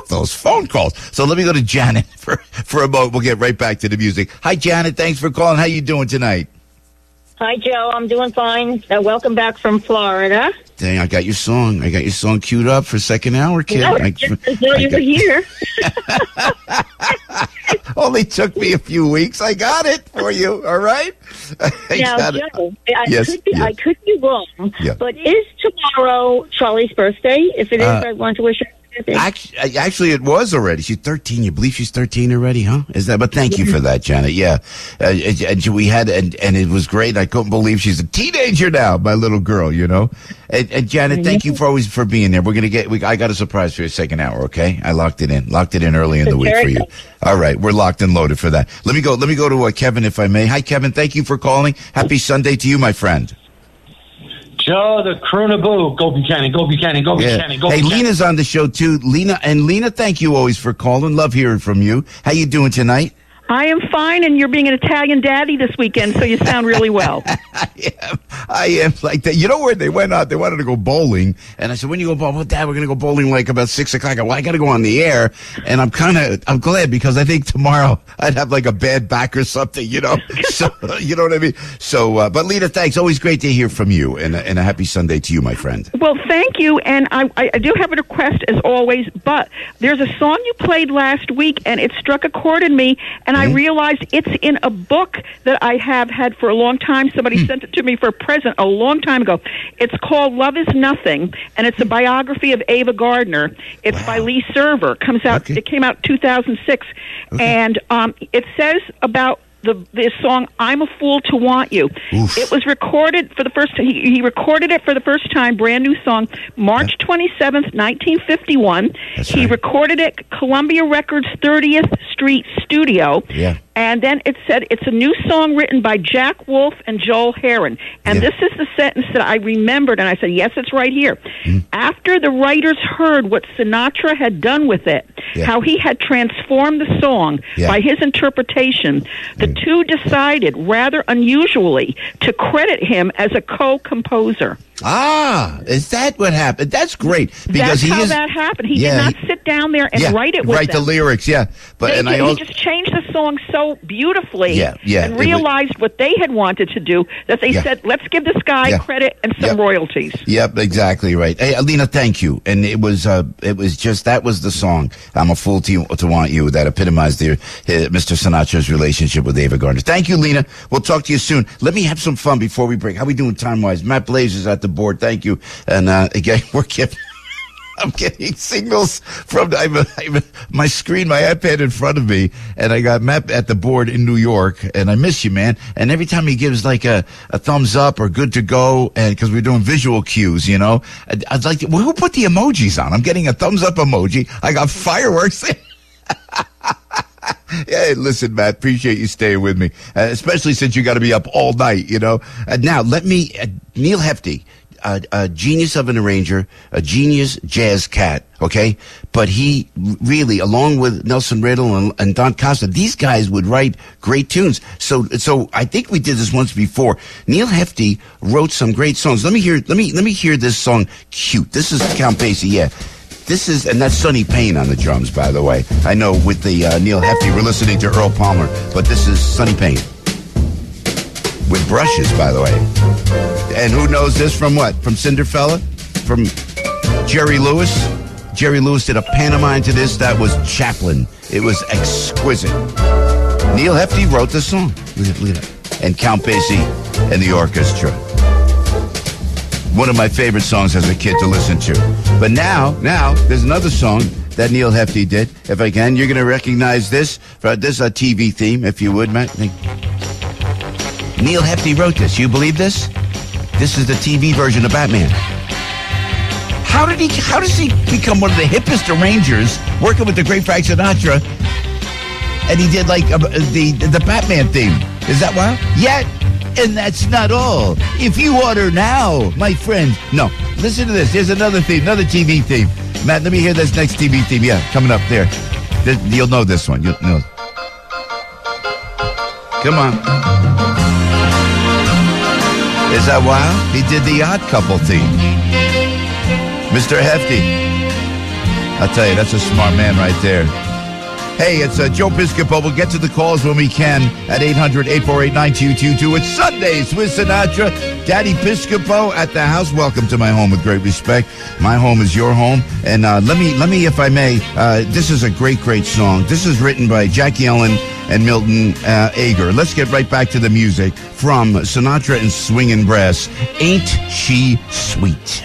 love those phone calls. So let me go to Janet for a moment. We'll get right back to the music. Hi, Janet. Thanks for calling. How you doing tonight? Hi, Joe. I'm doing fine. Welcome back from Florida. Dang, I got your song. I got your song queued up for second hour, kid. No, it's not even here. Only took me a few weeks. I got it for you. All right. Now, Joe, I could be wrong, but is tomorrow Charlie's birthday? If it is, I want to wish her. Actually, it was already. She's 13. You believe she's 13 already, huh? Is that? But thank you for that, Janet. Yeah, we had, and it was great. I couldn't believe she's a teenager now, my little girl. You know, and Janet, thank you for being there. We're gonna I got a surprise for your second hour. Okay, I locked it in early in the week for you. All right, we're locked and loaded for that. Let me go to Kevin, if I may. Hi, Kevin. Thank you for calling. Happy Sunday to you, my friend. Joe, the Crooner Boo. Go Buchanan, go Buchanan, go Buchanan, go Buchanan. Hey, Lena's on the show, too. Lena, thank you always for calling. Love hearing from you. How you doing tonight? I am fine, and you're being an Italian daddy this weekend, so you sound really well. I am like that. You know where they went out? They wanted to go bowling, and I said, "When you go bowling?" Well, Dad, we're going to go bowling like about 6 o'clock. I got to go on the air, and I'm glad because I think tomorrow I'd have like a bad back or something, you know. So you know what I mean. So, but Lena, thanks. Always great to hear from you, and a happy Sunday to you, my friend. Well, thank you, and I do have a request as always, but there's a song you played last week, and it struck a chord in me, and I realized it's in a book that I have had for a long time. Somebody sent it to me for a present a long time ago. It's called Love Is Nothing, and it's a biography of Ava Gardner. It's by Lee Server. It came out 2006, and it says about this song, I'm a Fool to Want You. Oof. It was recorded for the first time. He recorded it for the first time, brand new song, March 27th, 1951. He recorded it Columbia Records 30th Street Studio. Yeah. And then it said it's a new song written by Jack Wolf and Joel Herron. And this is the sentence that I remembered, and I said, yes, it's right here. After the writers heard what Sinatra had done with it, how he had transformed the song by his interpretation, the two decided, rather unusually, to credit him as a co-composer. Ah, is that what happened? That's great. Because That's how that happened. He did not sit down there and write it with them. The lyrics, But he just changed the song so beautifully and realized what they had wanted to do, that they said, let's give this guy credit and some royalties. Yep, exactly right. Hey, Alina, thank you. And it was just, that was the song, I'm a Fool to Want You, that epitomized Mr. Sinatra's relationship with Ava Gardner. Thank you, Lena. We'll talk to you soon. Let me have some fun before we break. How we doing time-wise? Matt Blaze is at the board. Thank you. And again, I'm getting signals from my screen, my iPad in front of me, and I got Matt at the board in New York, and I miss you, man. And every time he gives like a thumbs up or good to go, and because we're doing visual cues, you know, I'd like to, who put the emojis on? I'm getting a thumbs up emoji. I got fireworks. Hey, listen, Matt, appreciate you staying with me, especially since you got to be up all night, you know. Now, Neal Hefti, a genius of an arranger, a genius jazz cat, okay? But he really, along with Nelson Riddle and Don Costa, these guys would write great tunes. So I think we did this once before. Neal Hefti wrote some great songs. Let me hear this song, Cute. This is Count Basie, yeah. This is, and that's Sonny Payne on the drums, by the way. I know with the Neal Hefti, we're listening to Earl Palmer, but this is Sonny Payne. With brushes, by the way. And who knows this from what? From Cinderfella? From Jerry Lewis? Jerry Lewis did a pantomime to this. That was Chaplin. It was exquisite. Neal Hefti wrote the song. Look at that. And Count Basie and the orchestra. One of my favorite songs as a kid to listen to. But now, there's another song that Neal Hefti did. If I can, you're going to recognize this. This is a TV theme, if you would, Matt. Neal Hefti wrote this. You believe this? This is the TV version of Batman. How does he become one of the hippest arrangers working with the great Frank Sinatra? And he did like the Batman theme. Is that wild? Yet. And that's not all. If you order now, my friend. No, listen to this. Here's another theme, another TV theme. Matt, let me hear this next TV theme. Yeah, coming up there. You'll know this one. You'll know. Come on. Is that wild? He did the Odd Couple theme. Mr. Hefti. I'll tell you, that's a smart man right there. Hey, it's Joe Piscopo. We'll get to the calls when we can at 800-848-9222. It's Sundays with Sinatra. Daddy Piscopo at the house. Welcome to my home with great respect. My home is your home. And let me, if I may, this is a great, great song. This is written by Jackie Ellen and Milton Ager. Let's get right back to the music from Sinatra and Swingin' Brass. Ain't She Sweet?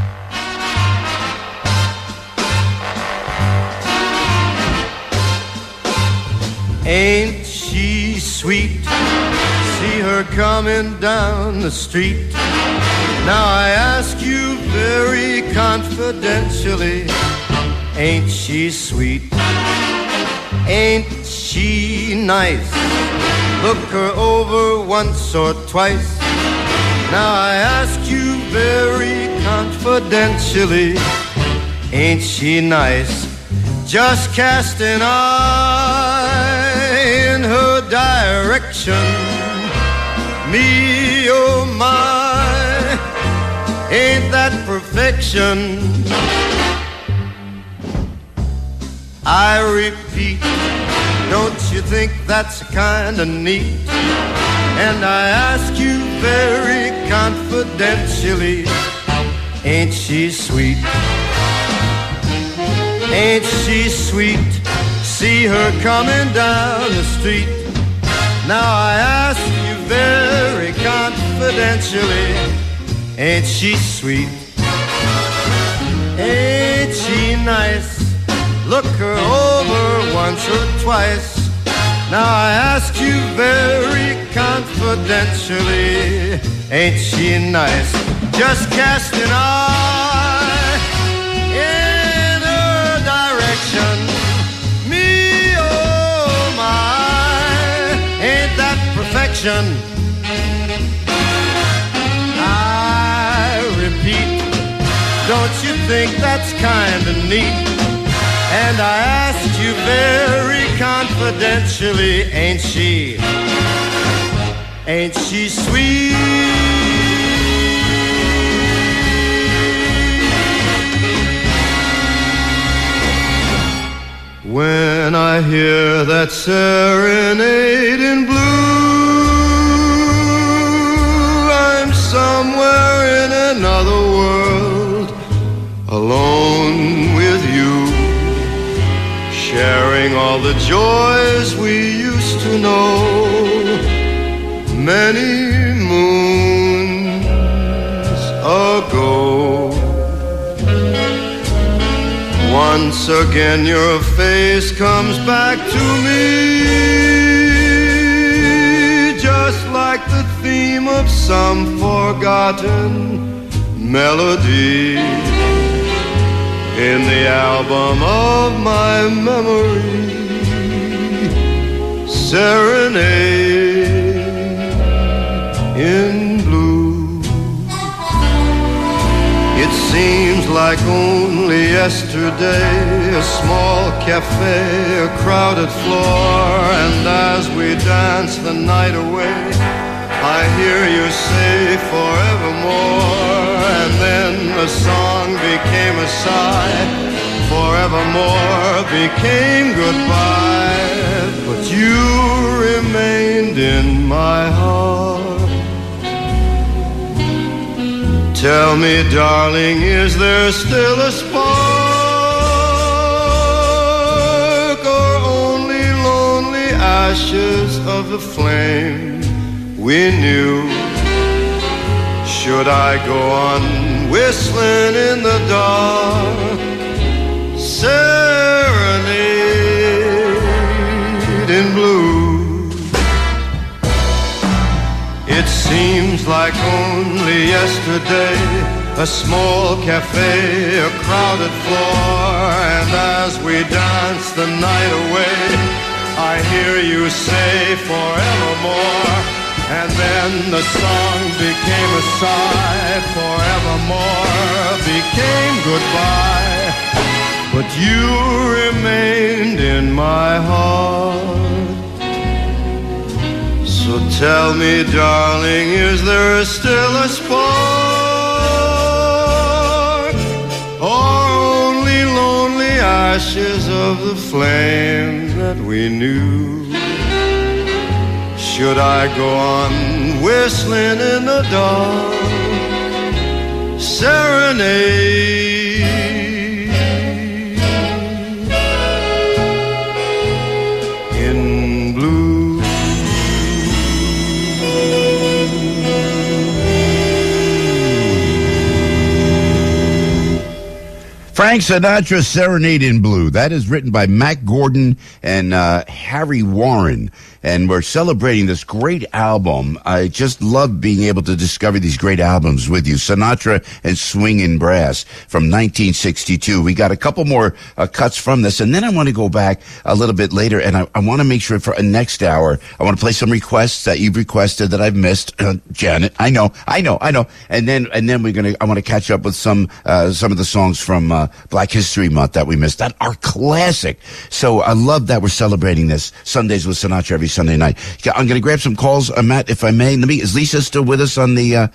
Ain't she sweet? See her coming down the street. Now I ask you very confidentially, ain't she sweet? Ain't she nice? Look her over once or twice. Now I ask you very confidentially, ain't she nice? Just cast an eye in her direction. Me, oh my, ain't that perfection? I repeat, don't you think that's kinda neat? And I ask you very confidentially, ain't she sweet? Ain't she sweet? See her coming down the street. Now I ask you very confidentially, ain't she sweet? Ain't she nice? Look her over once or twice. Now I ask you very confidentially, ain't she nice? Just cast an eye in her direction. Me, oh my, ain't that perfection? I repeat, don't you think that's kinda neat? And I asked you very confidentially, ain't she sweet? When I hear that serenade in blue, I'm somewhere in another world, alone with you, sharing all the joys we used to know many moons ago. Once again your face comes back to me, just like the theme of some forgotten melody in the album of my memory. Serenade in blue. It seems like only yesterday, a small cafe, a crowded floor, and as we dance the night away, I hear you say forevermore, and then the song became a sigh. Forevermore became goodbye, but you remained in my heart. Tell me, darling, is there still a spark, or only lonely ashes of the flame we knew? Should I go on whistling in the dark, serenade in blue? It seems like only yesterday, a small cafe, a crowded floor, and as we dance the night away, I hear you say forevermore, and then the song became a sigh. Forevermore became goodbye, but you remained in my heart. So tell me, darling, is there still a spark, or only lonely ashes of the flame that we knew. Should I go on whistling in the dark, serenade in blue? Frank Sinatra, Serenade in Blue. That is written by Mac Gordon and Harry Warren. And we're celebrating this great album. I just love being able to discover these great albums with you. Sinatra and Swingin' Brass from 1962. We got a couple more cuts from this, and then I want to go back a little bit later, and I want to make sure for a next hour, I want to play some requests that you've requested that I've missed. Janet, I know. And then I want to catch up with some of the songs from Black History Month that we missed that are classic. So I love that we're celebrating this. Sundays with Sinatra every Sunday night. I'm going to grab some calls, Matt, if I may. Is Lisa still with us on the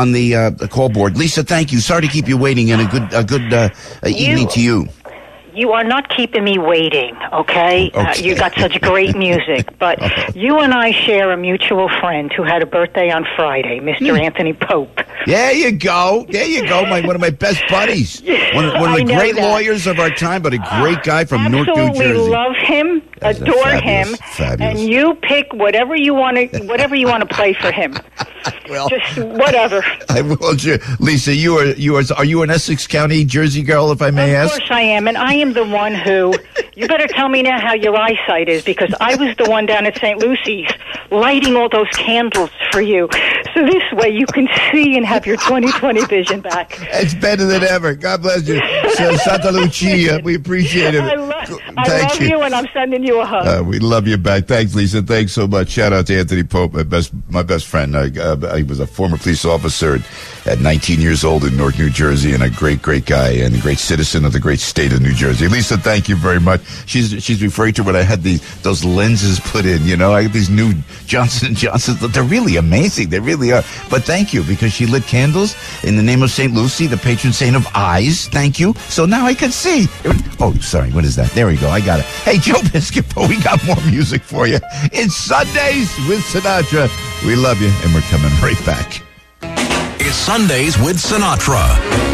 call board? Lisa, thank you. Sorry to keep you waiting, and a good evening to you. You are not keeping me waiting, okay? You got such great music. But you and I share a mutual friend who had a birthday on Friday, Mr. Anthony Pope. There you go. One of my best buddies. One of the great lawyers of our time, but a great guy from Newark, New Jersey. Absolutely love him, adore him, and you pick whatever you want to play for him. Well, just whatever. I will. Lisa, are you an Essex County, Jersey girl, if I may ask? Of course I am, and I am the one who, you better tell me now how your eyesight is, because I was the one down at St. Lucy's lighting all those candles for you. So this way you can see and have your 20/20 vision back. It's better than ever. God bless you. Santa Lucia, we appreciate it. I love you, and I'm sending you a hug. We love you back. Thanks, Lisa. Thanks so much. Shout out to Anthony Pope, my best friend. He was a former police officer at 19 years old in Newark, New Jersey, and a great guy and a great citizen of the great state of New Jersey. Lisa, thank you very much. She's referring to when I had those lenses put in. I have these new Johnson & Johnsons. They're really amazing. They really are. But thank you, because she lit candles in the name of St. Lucy, the patron saint of eyes. Thank you. So now I can see. Oh, sorry. What is that? There we go. I got it. Hey, Joe Piscopo, we got more music for you. It's Sundays with Sinatra. We love you, and we're coming right back. It's Sundays with Sinatra.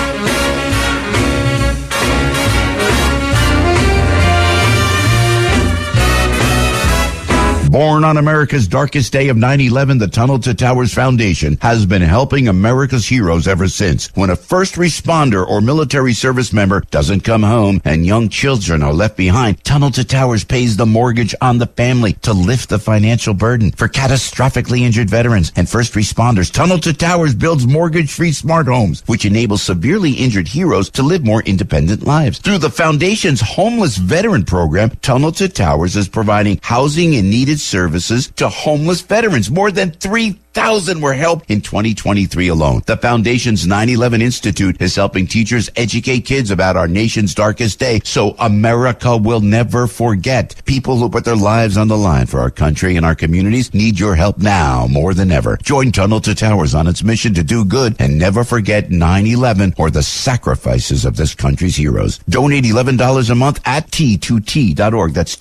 Born on America's darkest day of 9/11, the Tunnel to Towers Foundation has been helping America's heroes ever since. When a first responder or military service member doesn't come home and young children are left behind, Tunnel to Towers pays the mortgage on the family to lift the financial burden. For catastrophically injured veterans and first responders, Tunnel to Towers builds mortgage-free smart homes, which enable severely injured heroes to live more independent lives. Through the Foundation's Homeless Veteran Program, Tunnel to Towers is providing housing and needed services to homeless veterans. More than 3,000 were helped in 2023 alone. The Foundation's 9/11 Institute is helping teachers educate kids about our nation's darkest day so America will never forget. People who put their lives on the line for our country and our communities need your help now more than ever. Join Tunnel to Towers on its mission to do good and never forget 9/11 or the sacrifices of this country's heroes. Donate $11 a month at T2T.org. That's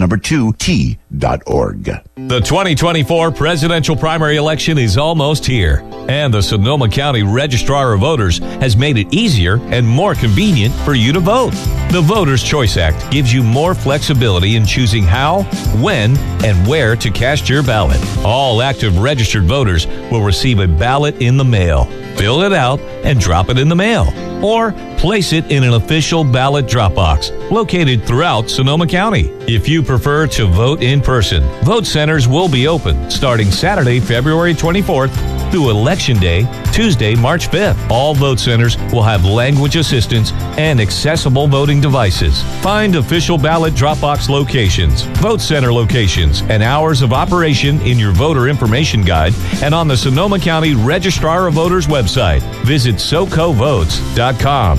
T2T.org. The 2024 presidential primary election is almost here, and the Sonoma County Registrar of Voters has made it easier and more convenient for you to vote. The Voters' Choice Act gives you more flexibility in choosing how, when, and where to cast your ballot. All active registered voters will receive a ballot in the mail. Fill it out and drop it in the mail, or place it in an official ballot drop box located throughout Sonoma County. If you prefer to vote in person, vote centers will be open starting Saturday, February 24th through Election Day, Tuesday, March 5th. All vote centers will have language assistance and accessible voting devices. Find official ballot drop box locations, vote center locations, and hours of operation in your voter information guide and on the Sonoma County Registrar of Voters website. Visit SoCoVotes.com.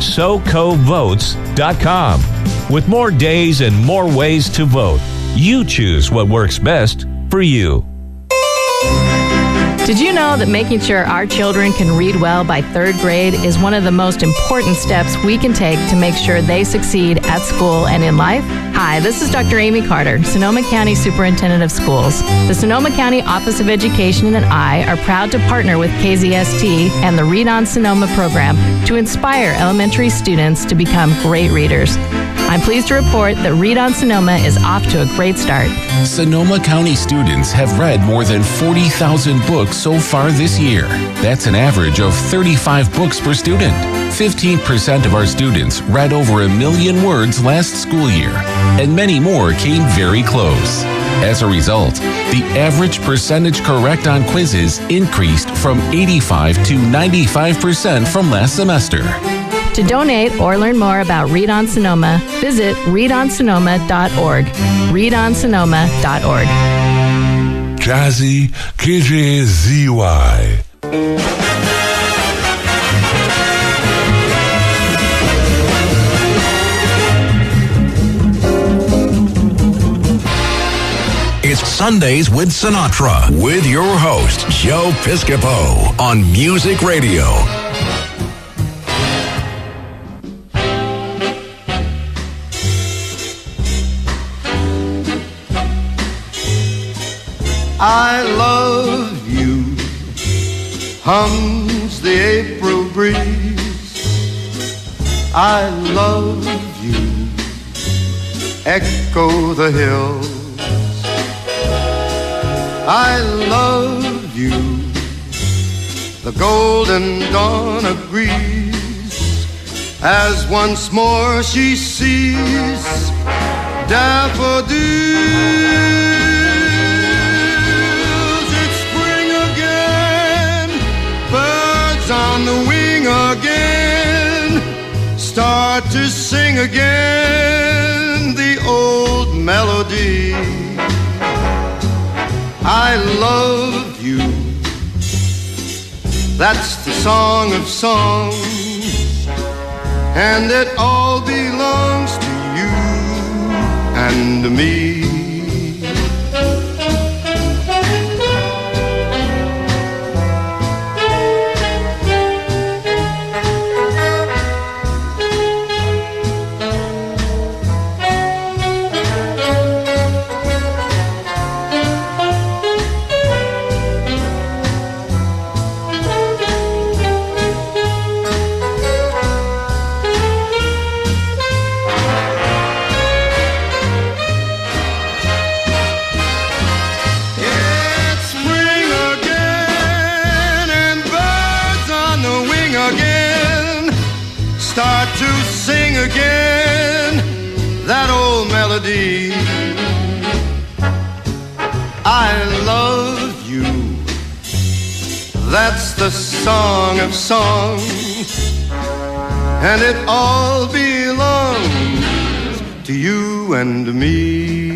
SoCoVotes.com. With more days and more ways to vote, you choose what works best for you. Did you know that making sure our children can read well by 3rd grade is one of the most important steps we can take to make sure they succeed at school and in life? Hi, this is Dr. Amy Carter, Sonoma County Superintendent of Schools. The Sonoma County Office of Education and I are proud to partner with KZST and the Read on Sonoma program to inspire elementary students to become great readers. I'm pleased to report that Read on Sonoma is off to a great start. Sonoma County students have read more than 40,000 books so far this year. That's an average of 35 books per student. 15% of our students read over 1 million words last school year, and many more came very close. As a result, the average percentage correct on quizzes increased from 85 to 95% from last semester. To donate or learn more about Read on Sonoma, visit readonsonoma.org. readonsonoma.org. Jazzy KJZY. It's Sundays with Sinatra with your host, Joe Piscopo on Music Radio. I love you, hums the April breeze. I love you, echo the hills. I love you, the golden dawn agrees, as once more she sees daffodils. On the wing again, start to sing again the old melody. I love you, that's the song of songs, and it all belongs to you and me. Start to sing again that old melody. I love you, that's the song of songs, and it all belongs to you and me.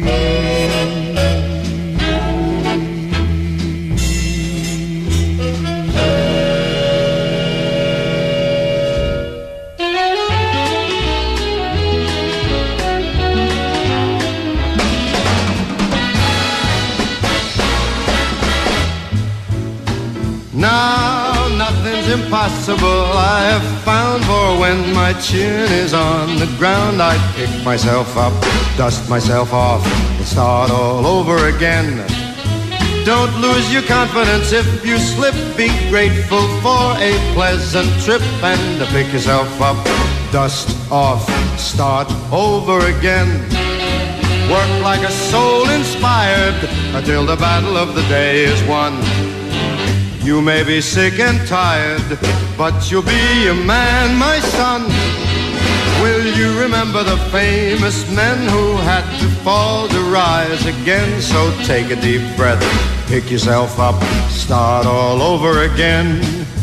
Now nothing's impossible, I have found, for when my chin is on the ground, I pick myself up, dust myself off, and start all over again. Don't lose your confidence if you slip, be grateful for a pleasant trip, and pick yourself up, dust off, start over again. Work like a soul inspired until the battle of the day is won. You may be sick and tired, but you'll be a man, my son. Will you remember the famous men who had to fall to rise again? So take a deep breath, pick yourself up, start all over again.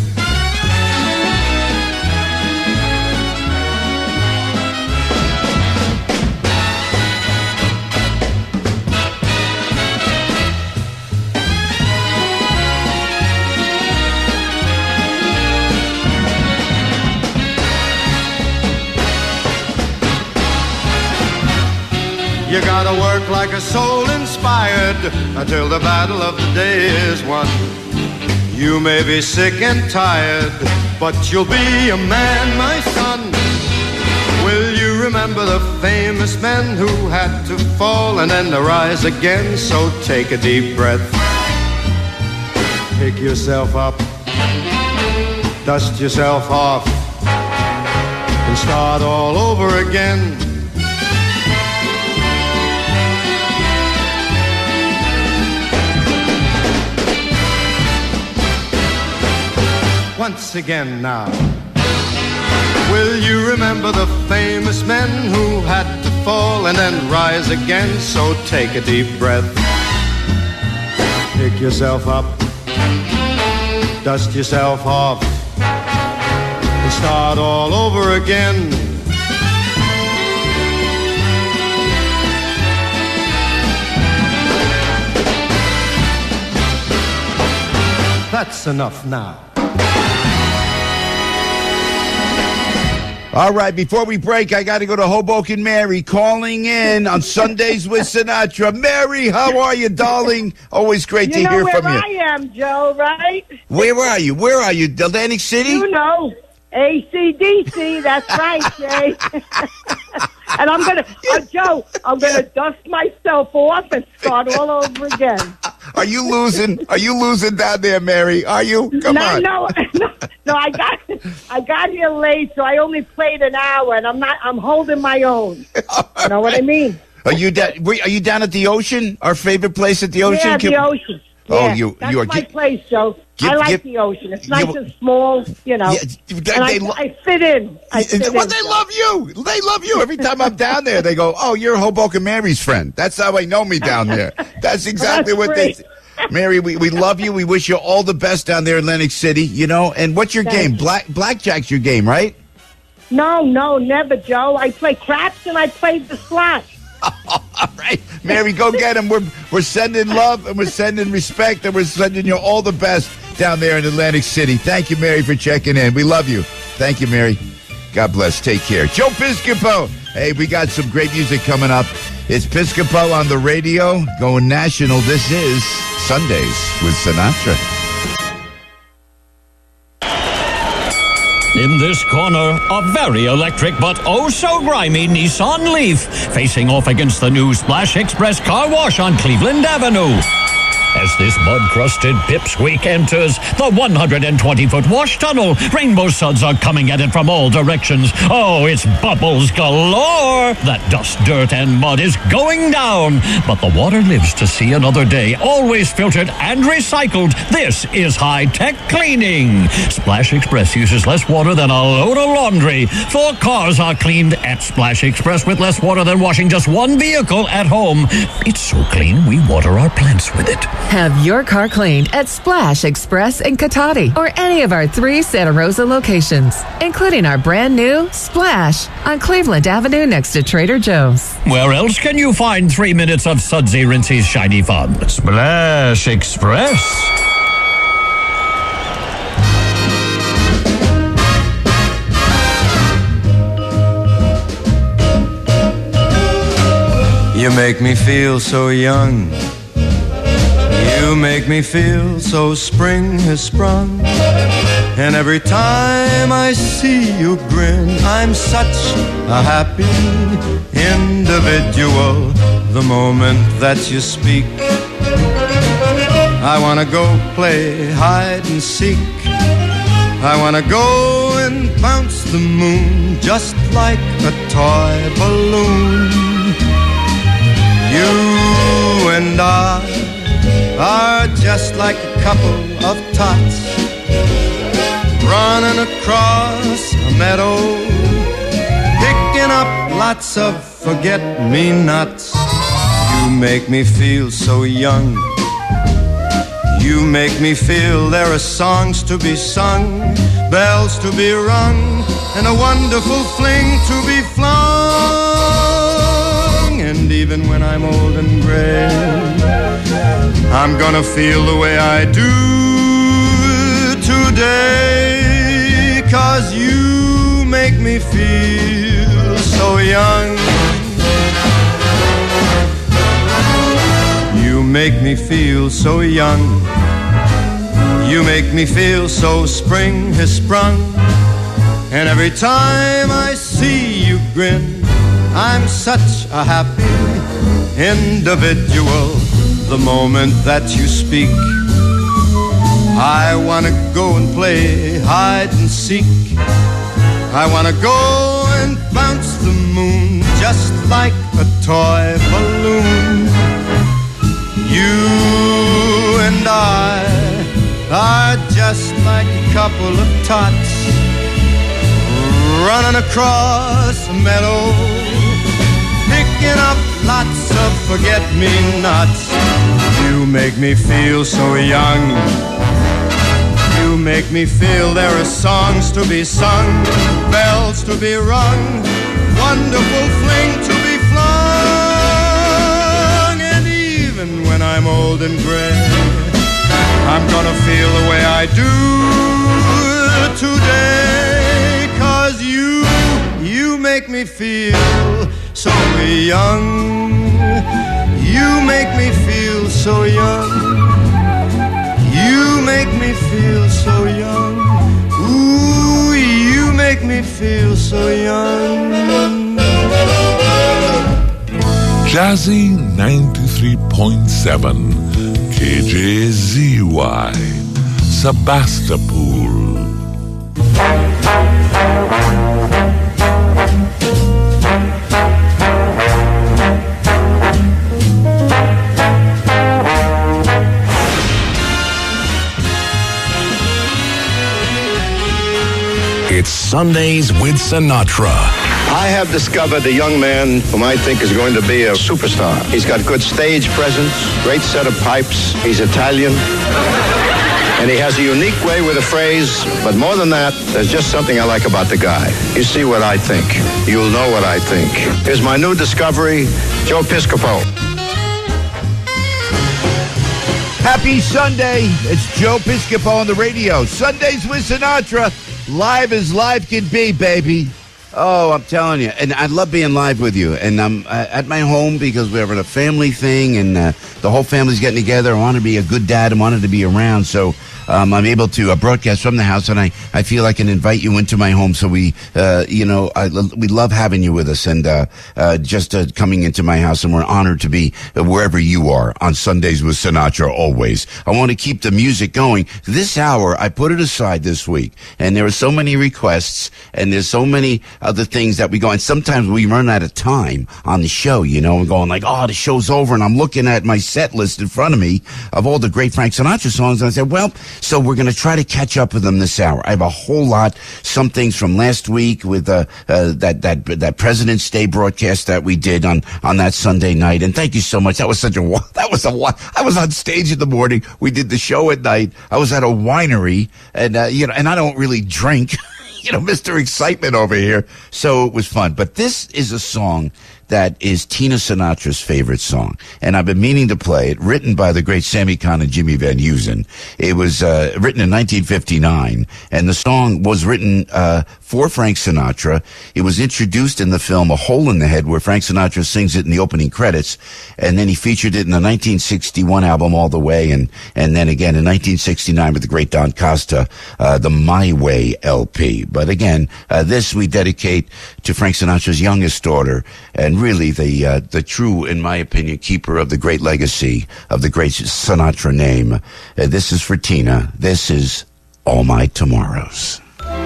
You gotta work like a soul inspired until the battle of the day is won. You may be sick and tired, but you'll be a man, my son. Will you remember the famous men who had to fall and then arise again? So take a deep breath, pick yourself up, dust yourself off, and start all over again. Once again now. Will you remember the famous men who had to fall and then rise again? So take a deep breath, pick yourself up, dust yourself off, and start all over again. That's enough now. All right, before we break, I got to go to Hoboken Mary, calling in on Sundays with Sinatra. Mary, how are you, darling? Always great to hear from you. You know where I am, Joe, right? Where are you? Where are you? Atlantic City? You know, AC/DC, that's right, Jay. And I'm going to, Joe, I'm going to dust myself off and start all over again. Are you losing? Are you losing down there, Mary? Are you? Come on. No, I got here late, so I only played an hour, and I'm holding my own. You know what I mean? Are you down at the ocean? Our favorite place at the ocean? Yeah, the ocean. Oh, yeah, that's my place, Joe. I like the ocean. It's nice and small, you know. Yeah, I fit in. Well, they love you. They love you. Every time I'm down there, they go, "Oh, you're Hoboken Mary's friend." That's how they know me down there. That's exactly what they. Mary, we love you. We wish you all the best down there in Atlantic City. You know, and what's your game? Blackjack's your game, right? No, never, Joe. I play craps and I play the slots. All right, Mary, go get him. We're sending love and we're sending respect and we're sending you all the best down there in Atlantic City. Thank you, Mary, for checking in. We love you. Thank you, Mary. God bless. Take care. Joe Piscopo. Hey, we got some great music coming up. It's Piscopo on the radio, going national. This is Sundays with Sinatra. In this corner, a very electric but oh so grimy Nissan Leaf, facing off against the new Splash Express car wash on Cleveland Avenue. As this mud-crusted pipsqueak enters the 120-foot wash tunnel, rainbow suds are coming at it from all directions. Oh, it's bubbles galore! That dust, dirt, and mud is going down. But the water lives to see another day, always filtered and recycled. This is high-tech cleaning. Splash Express uses less water than a load of laundry. 4 cars are cleaned at Splash Express with less water than washing just 1 vehicle at home. It's so clean, we water our plants with it. Have your car cleaned at Splash Express in Cotati or any of our 3 Santa Rosa locations, including our brand new Splash on Cleveland Avenue next to Trader Joe's. Where else can you find 3 minutes of sudsy rincy shiny fun? Splash Express. You make me feel so young. You make me feel so spring has sprung. And every time I see you grin, I'm such a happy individual. The moment that you speak, I wanna go play hide and seek. I wanna go and bounce the moon just like a toy balloon. You and I are just like a couple of tots running across a meadow, picking up lots of forget-me-nots. You make me feel so young. You make me feel there are songs to be sung, bells to be rung, and a wonderful fling to be flung. And even when I'm old and gray, I'm gonna feel the way I do today, 'cause you make me feel so young. You make me feel so young. You make me feel so spring has sprung. And every time I see you grin, I'm such a happy individual. The moment that you speak, I wanna go and play hide and seek. I wanna go and bounce the moon just like a toy balloon. You and I are just like a couple of tots running across a meadow, picking up lots of forget-me-nots. You make me feel so young. You make me feel there are songs to be sung, bells to be rung, wonderful fling to be flung. And even when I'm old and gray, I'm gonna feel the way I do today. 'Cause you make me feel so young. You make me feel so young. You make me feel so young. Ooh, you make me feel so young. Jazzy 93.7 KJZY Sebastopol. It's Sundays with Sinatra. I have discovered a young man whom I think is going to be a superstar. He's got good stage presence, great set of pipes. He's Italian. And he has a unique way with a phrase. But more than that, there's just something I like about the guy. You see what I think. You'll know what I think. Here's my new discovery, Joe Piscopo. Happy Sunday. It's Joe Piscopo on the radio. Sundays with Sinatra. Live as live can be, baby. Oh, I'm telling you. And I love being live with you. And I'm at my home because we're having a family thing, and the whole family's getting together. I want to be a good dad and wanted to be around. So I'm able to broadcast from the house, and I feel I can invite you into my home. So we love having you with us, and just coming into my house, and we're honored to be wherever you are on Sundays with Sinatra always. I want to keep the music going. This hour, I put it aside this week, and there are so many requests, and there's so many other things that we go, and sometimes we run out of time on the show, and going like, oh, the show's over, and I'm looking at my set list in front of me of all the great Frank Sinatra songs, and I said, well, so we're going to try to catch up with them this hour. I have a whole lot, some things from last week with that President's Day broadcast that we did on that Sunday night. And thank you so much. That was I was on stage in the morning. We did the show at night. I was at a winery, and and I don't really drink. Mr. Excitement over here. So it was fun. But this is a song that is Tina Sinatra's favorite song. And I've been meaning to play it, written by the great Sammy Cahn and Jimmy Van Heusen. It was written in 1959, and the song was written for Frank Sinatra. It was introduced in the film A Hole in the Head, where Frank Sinatra sings it in the opening credits, and then he featured it in the 1961 album All the Way, and then again in 1969 with the great Don Costa, the My Way LP. But again, this we dedicate to Frank Sinatra's youngest daughter, and really the true, in my opinion, keeper of the great legacy of the great Sinatra name. This is for Tina. This is All My Tomorrows.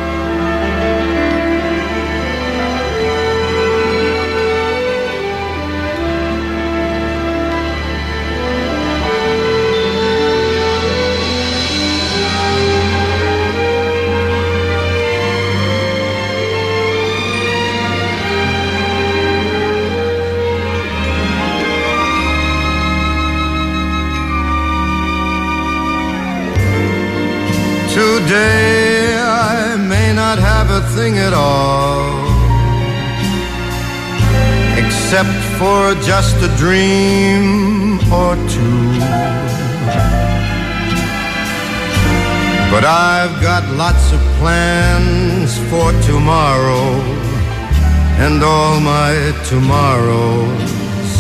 Today I may not have a thing at all, except for just a dream or two. But I've got lots of plans for tomorrow, and all my tomorrows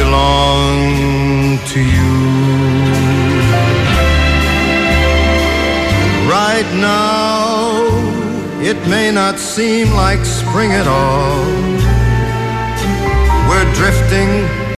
belong to you. may not seem like spring at all. We're drifting